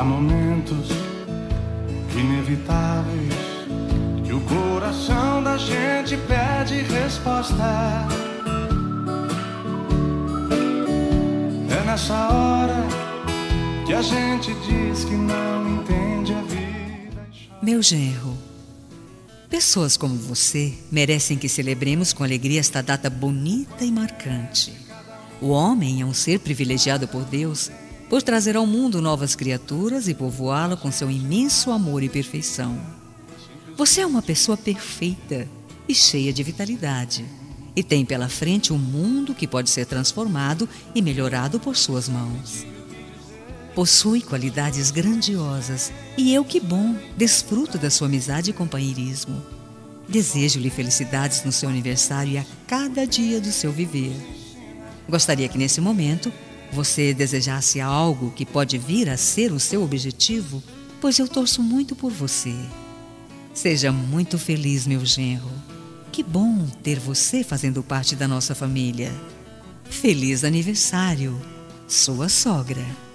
momentos inevitáveis que o coração da gente pede resposta. É nessa hora que a gente diz que não entende a vida. Meu genro, pessoas como você merecem que celebremos com alegria esta data bonita e marcante. O homem é um ser privilegiado por Deus por trazer ao mundo novas criaturas e povoá-lo com seu imenso amor e perfeição. Você é uma pessoa perfeita e cheia de vitalidade, e tem pela frente um mundo que pode ser transformado e melhorado por suas mãos. Possui qualidades grandiosas e eu, que bom, desfruto da sua amizade e companheirismo. Desejo-lhe felicidades no seu aniversário e a cada dia do seu viver. Gostaria que nesse momento você desejasse algo que pode vir a ser o seu objetivo, pois eu torço muito por você. Seja muito feliz, meu genro. Que bom ter você fazendo parte da nossa família. Feliz aniversário, sua sogra.